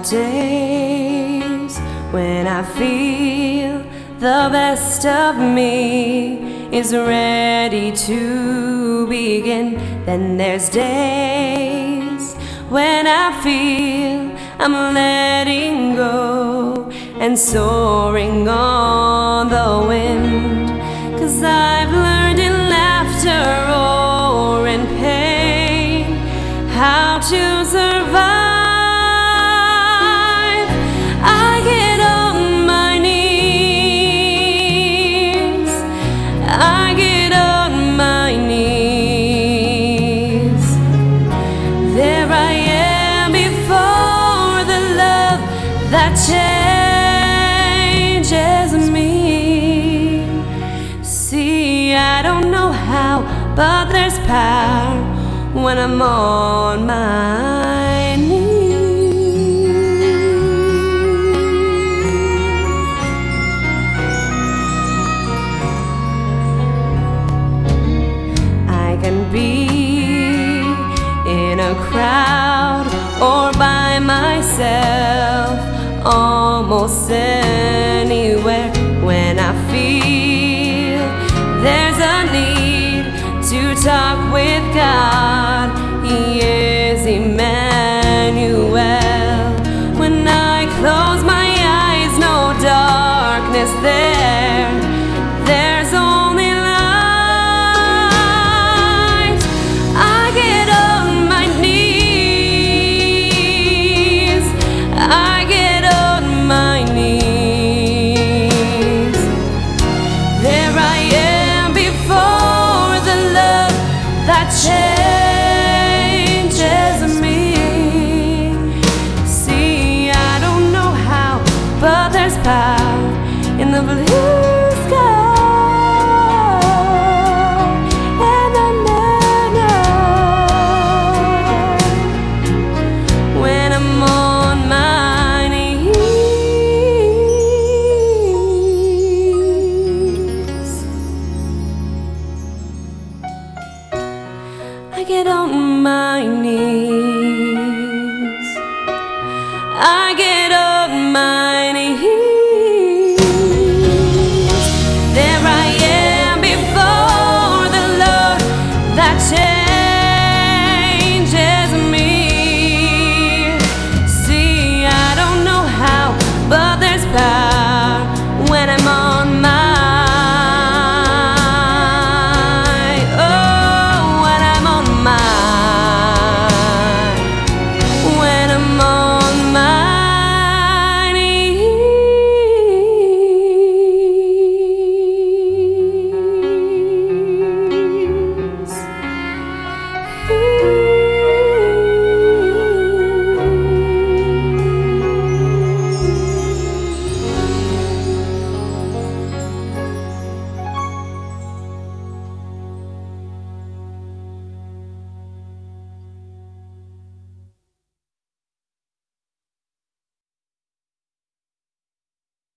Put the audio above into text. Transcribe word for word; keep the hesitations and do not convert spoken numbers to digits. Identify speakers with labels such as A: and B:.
A: days when I feel the best of me is ready to begin. Then there's days when I feel I'm letting go and soaring on the wind. 'Cause I've learned in laughter or in pain how to survive. That changes me. See, I don't know how, but there's power when I'm on my knees. I can be in a crowd or by myself, almost anywhere. When I feel there's a need to talk with God, He is Emmanuel. When I close my eyes, no darkness there, there's only light. I get on my knees, I get my knees. There I am before the love that changes me. See, I don't know how, but there's power in the blue sky. And I know when I'm on my knees, I get on my knees, I get on my